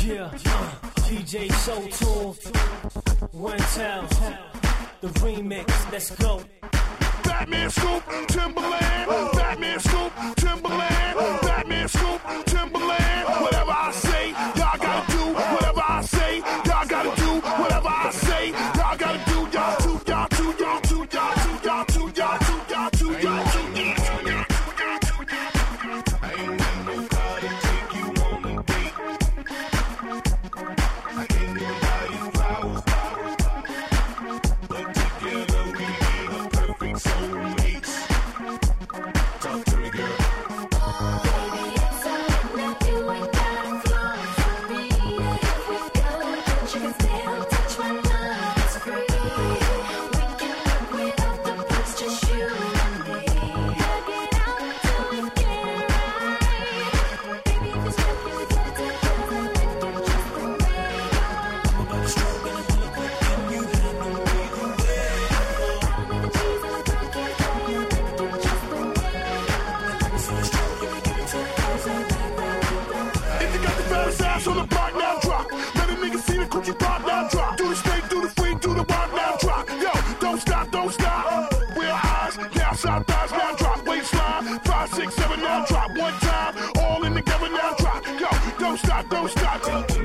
Yeah, DJ Soul Tour, One Town, the remix, let's go. Batman Scoop, Timberland, Batman Scoop, Timberland, Batman Scoop, Timberland. Whatever I say, y'all gotta do. Whatever I say, y'all gotta do. Whatever I say, y'all gotta do. Y'all too, y'all too, y'all too, y'all too, y'all too, y'all too, y'all too, y'all too. I ain't got no car to take you on a date. I can't even buy you flowers, but together we be the perfect soulmates. Talk to me, girl. Baby, it's all in you ain't got flaws for me. If we go, but you can still touch my love. It's free. We can work without the books, just you and me. Work it out till we get it right. Baby, if it's working, we got to together. Make it just the way you are. Nobody stronger than you, and you got no legal way. I don't need the cheese on the top, can't tell you. Make it just the way you are. So strong, you can get to If you got the baddest ass on the block, now drop. Let a nigga see the cookie pop, now drop. Do the straight, do the free, do the walk, now drop. Yo, don't stop, don't stop. Real eyes, now side thighs, now drop. Waistline, 5, 6, 7, now drop. One time, all in together, now drop. Yo, don't stop, don't stop.